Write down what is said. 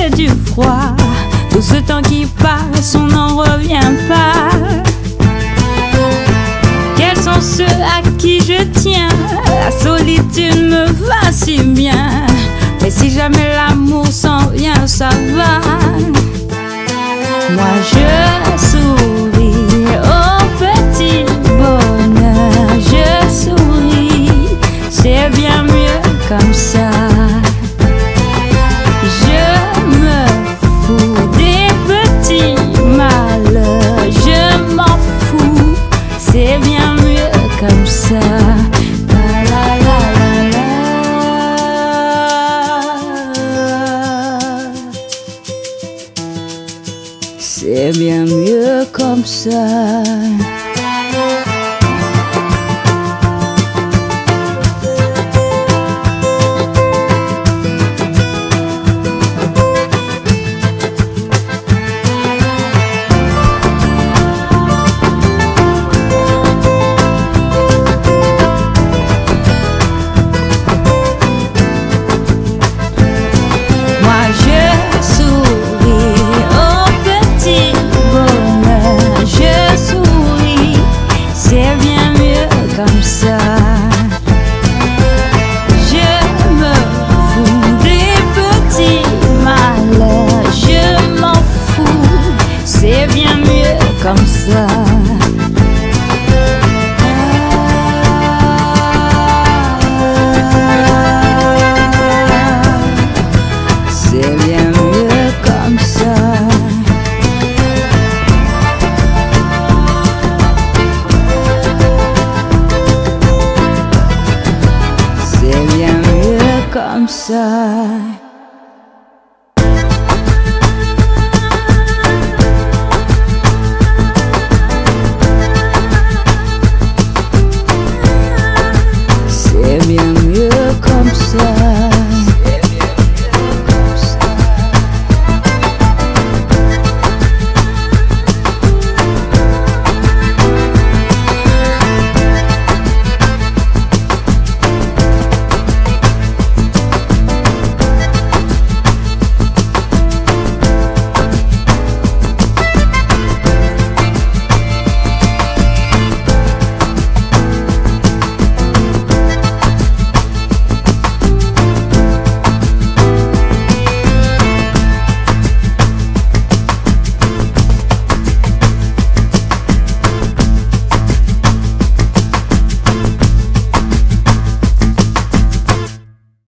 et du froid. Tout ce temps qui passe, on n'en revient pas. Quels sont ceux à qui je tiens? La solitude me va si bien. Mais si jamais l'amour s'en vient, ça va. Moi je souris au petit bonheur. Je souris, c'est bien mieux comme ça. Je me fous des petits malheurs. Je m'en fous, c'est bien mieux comme ça. La la la la la. C'est bien mieux comme ça. Comme ça, je me fous des petits malheurs. Je m'en fous, c'est bien mieux comme ça.